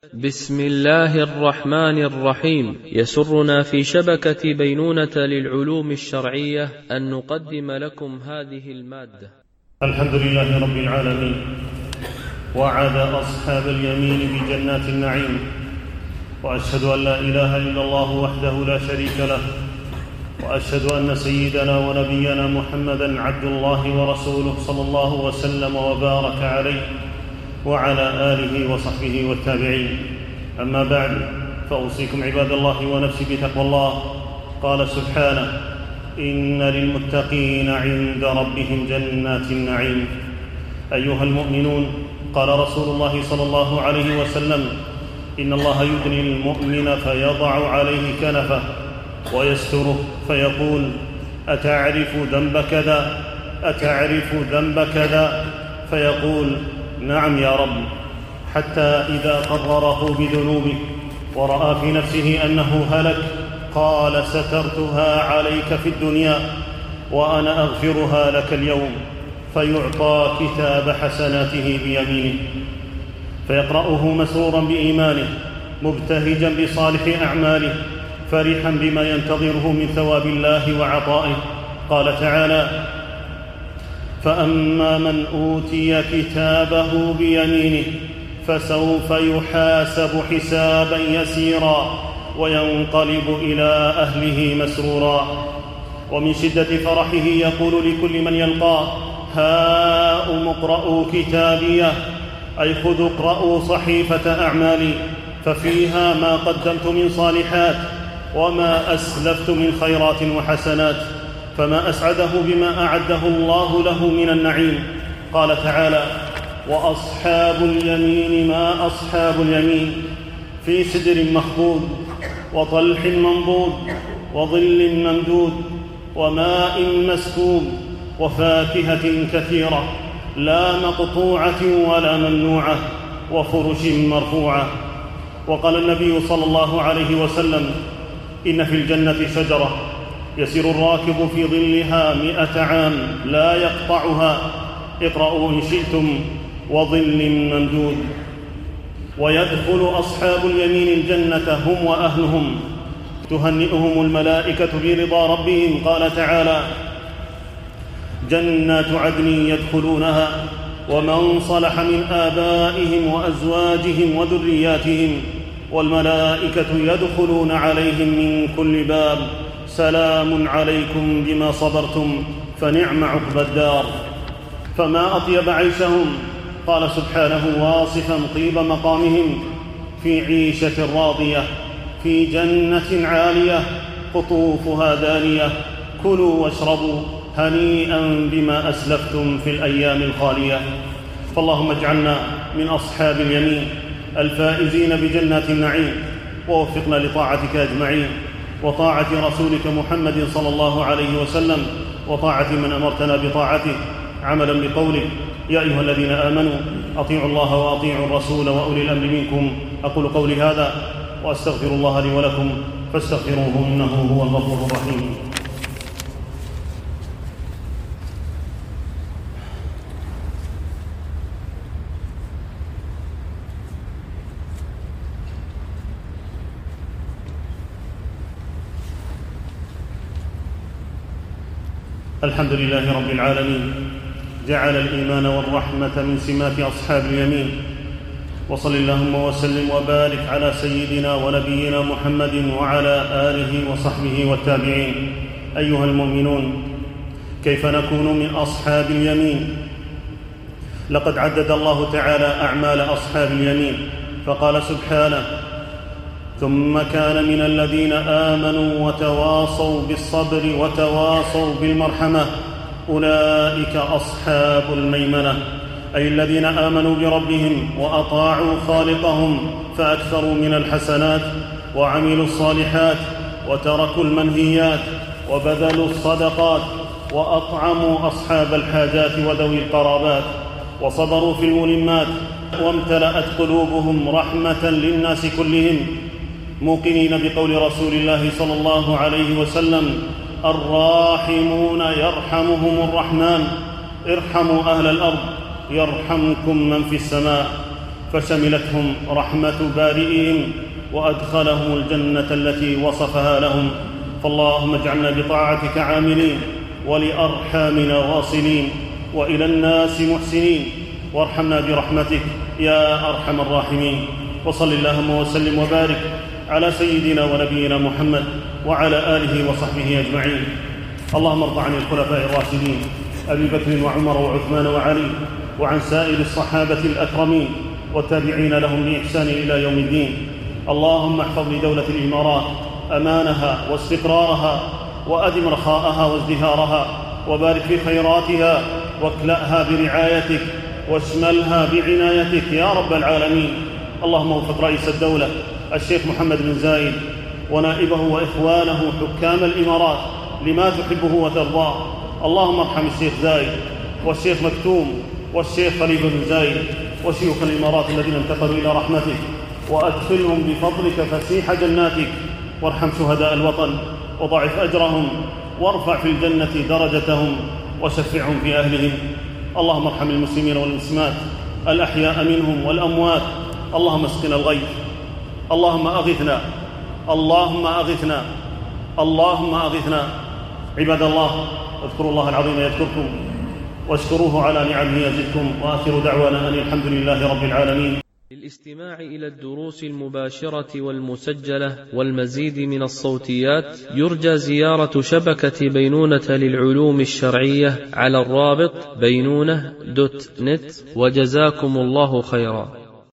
بسم الله الرحمن الرحيم. يسرنا في شبكة بينونة للعلوم الشرعية أن نقدم لكم هذه المادة. الحمد لله رب العالمين، وعد أصحاب اليمين بجنات النعيم، وأشهد أن لا إله إلا الله وحده لا شريك له، وأشهد أن سيدنا ونبينا محمدًا عبد الله ورسوله صلى الله وسلم وبارك عليه وعلى آله وصحبه والتابعين. أما بعد، فأوصيكم عباد الله ونفسي بتقوى الله. قال سبحانه: إن للمتقين عند ربهم جنات النعيم. أيها المؤمنون، قال رسول الله صلى الله عليه وسلم: إن الله يدني المؤمن فيضع عليه كنفه ويستره فيقول: أتعرف ذنب كذا؟ أتعرف ذنب كذا؟ فيقول: نعم يا رب، حتى إذا قرره بذنوبه ورأى في نفسه أنه هلك قال: سترتها عليك في الدنيا وأنا أغفرها لك اليوم. فيعطى كتاب حسناته بيمينه فيقرأه مسرورا بإيمانه مبتهجا بصالح أعماله فرحا بما ينتظره من ثواب الله وعطائه. قال تعالى: فأما من أوتي كتابه بيمينه فسوف يحاسب حسابا يسيرا وينقلب إلى أهله مسرورا. ومن شدة فرحه يقول لكل من يلقاه: هاؤم اقرءوا كتابيه، أي خذوا اقرءوا صحيفة أعمالي ففيها ما قدمت من صالحات وما أسلفت من خيرات وحسنات، فما أسعده بما أعده الله له من النعيم. قال تعالى: وأصحاب اليمين ما أصحاب اليمين، في سدر مخضود وطلح منضود وظل ممدود وماء مسكوب وفاكهة كثيرة لا مقطوعة ولا ممنوعة وفرش مرفوعة. وقال النبي صلى الله عليه وسلم: إن في الجنة شجرة يسير الراكب في ظلها 100 عام لا يقطعها، اقرأوا إن شئتم، وظل ممدود. ويدخل أصحاب اليمين الجنة هم وأهلهم، تهنئهم الملائكة برضا ربهم. قال تعالى: جنات عدن يدخلونها ومن صلح من آبائهم وأزواجهم وذرياتهم والملائكة يدخلون عليهم من كل باب سلام عليكم بما صبرتم فنعم عقبى الدار. فما أطيب عيشهم. قال سبحانه واصفا طيب مقامهم: في عيشة راضية في جنة عالية قطوفها دانية كلوا واشربوا هنيئا بما أسلفتم في الأيام الخالية. فاللهم اجعلنا من أصحاب اليمين الفائزين بجنات النعيم، ووفقنا لطاعتك أجمعين وطاعة رسولك محمد صلى الله عليه وسلم وطاعة من أمرتنا بطاعته عملا بقولك: يا أيها الذين آمنوا أطيعوا الله وأطيعوا الرسول وأولي الأمر منكم. أقول قولي هذا وأستغفر الله لي ولكم فاستغفروه إنه هو الغفور الرحيم. الحمد لله رب العالمين، جعل الإيمان والرحمة من سمات أصحاب اليمين. وصل اللهم وسلم وبارك على سيدنا ونبينا محمد وعلى آله وصحبه والتابعين. أيها المؤمنون، كيف نكون من أصحاب اليمين؟ لقد عدد الله تعالى أعمال أصحاب اليمين فقال سبحانه: ثم كان من الذين آمنوا وتواصوا بالصبر وتواصوا بالمرحمة أولئك أصحاب الميمنة، أي الذين آمنوا بربهم وأطاعوا خالقهم فأكثروا من الحسنات وعملوا الصالحات وتركوا المنهيات وبذلوا الصدقات وأطعموا أصحاب الحاجات وذوي القرابات وصبروا في الملمات، وامتلأت قلوبهم رحمة للناس كلهم، موقنين بقول رسول الله صلى الله عليه وسلم: الراحمون يرحمهم الرحمن، ارحموا أهل الأرض يرحمكم من في السماء. فشملتهم رحمة بارئهم وأدخلهم الجنة التي وصفها لهم. فاللهم اجعلنا بطاعتك عاملين، ولأرحامنا واصلين، وإلى الناس محسنين، وارحمنا برحمتك يا أرحم الراحمين. وصل اللهم وسلم وبارك على سيدنا ونبينا محمد وعلى آله وصحبه أجمعين. اللهم ارض عن الخلفاء الراشدين أبي بكر وعمر وعثمان وعلي، وعن سائر الصحابة الأكرمين والتابعين لهم بإحسان إلى يوم الدين. اللهم احفظ لدولة الإمارات أمانها واستقرارها، وأدم رخاءها وازدهارها، وبارك في خيراتها، واكلأها برعايتك، واشملها بعنايتك يا رب العالمين. اللهم وفق رئيس الدولة الشيخ محمد بن زايد ونائبه وإخوانه حكام الإمارات لما تحبه وترضاه. اللهم ارحم الشيخ زايد والشيخ مكتوم والشيخ خليفة بن زايد وشيوخ الإمارات الذين انتقلوا إلى رحمتك، وأدخلهم بفضلك فسيح جناتك، وارحم شهداء الوطن وضاعف أجرهم، وارفع في الجنة درجتهم، وشفعهم في أهلهم. اللهم ارحم المسلمين والمسلمات الأحياء منهم والأموات. اللهم اسقنا الغيث، اللهم أغثنا، اللهم أغثنا، اللهم أغثنا. عباد الله، اذكروا الله العظيم يذكركم، واشكروه على نعمه يزدكم، وآخر دعوانا أن الحمد لله رب العالمين. للاستماع إلى الدروس المباشرة والمسجلة والمزيد من الصوتيات يرجى زيارة شبكة بينونة للعلوم الشرعية على الرابط بينونة.net. وجزاكم الله خيرا.